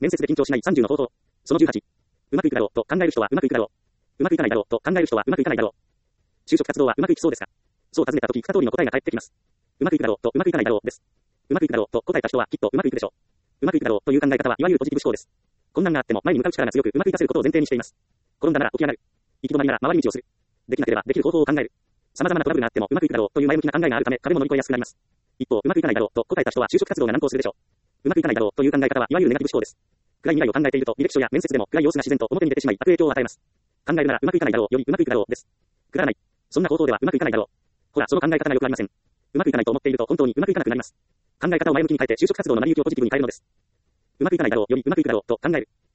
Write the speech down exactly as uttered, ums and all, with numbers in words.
面接で緊張しないさんじゅうの方法。そのじゅうはち。うまくいくだろうと考える人はうまくいくだろう。うまくいかないだろうと考える人はうまくいかないだろう。就職活動はうまくいきそうですか？そう尋ねたとき、二通りの答えが返ってきます。うまくいくだろうとうまくいかないだろうです。うまくいくだろうと答えた人はきっとうまくいくでしょう。うまくいくだろうという考え方はいわゆるポジティブ思考です。困難があっても前に向かう力が強くうまくいかせることを前提にしています。転んだなら起き上がる。行き止まりなら回り道をする。できなければできる方法を考える。様々なトラブルがあってもうまくいくだろうという前向きな考えがあるため壁も乗り越えやすくなります。一方、うまくいかないだろうと答えた人は就職活動が難航するでしょう。うまくいかないだろうという考え方はいわゆるネガティブ思考です。暗い未来を考えていると履歴書や面接でも暗い様子が自然と表に出てしまい悪影響を与えます。考えるならうまくいかないだろうよりうまくいくだろうです。くだらない。そんな方法ではうまくいかないだろう。ほら、その考え方がよくありません。うまくいかないと思っていると本当にうまくいかなくなります。考え方を前向きに変えて就職活動の成り行きをポジティブに変えるのです。うまくいかないだろうよりうまくいくだろうと考える。